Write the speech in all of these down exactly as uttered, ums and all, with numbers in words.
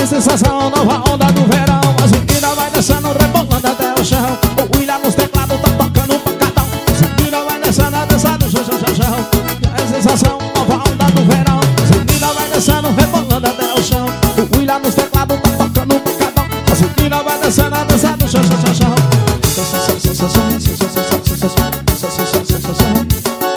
sensação, nova onda do verão. As meninas vai dançando, rebolando até o chão. O William nos teclados tá tocando um pancadão. As meninas vai dançando, dançando, chão, chão, chão, chão. É sensação, nova onda do verão. As meninas vai dançando, rebolando até o chão. O William nos teclados tá tocando um pancadão. As meninas vai dançando, dançando, chão, chão, chão, chão. Sensação, sensação, sensação, sensação, sensação, sensação.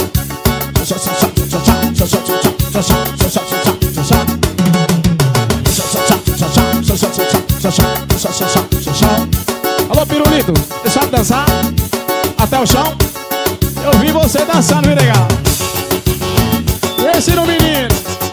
Alô, pirulito, deixa eu dançar até o chão. Eu vi você dançando, viu, legal? Esse no menino.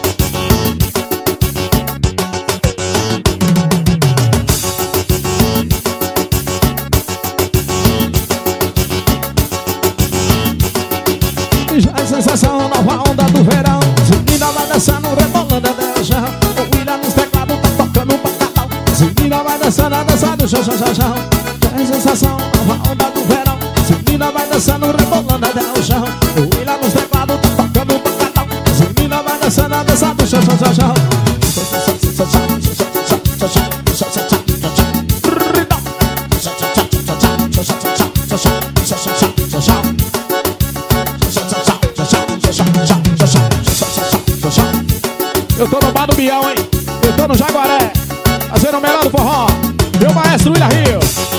Já é sensação, nova onda do verão. Menina vai dançando, rebolando até o chão. O William nos teclados tá tocando um pancadão. Menina vai dançando, dançando, chão, chão, chão, chão. Já é sensação, nova onda do verão. Menina vai dançando, rebolando até o chão. O William nos teclados tá tocando um pancadão. Menina vai dançando, dançando, chão, chão, chão, chão. Eu tô no bar do Bião, hein? Eu tô no Jaguaré, fazendo o melhor do forró. Meu maestro William Rio.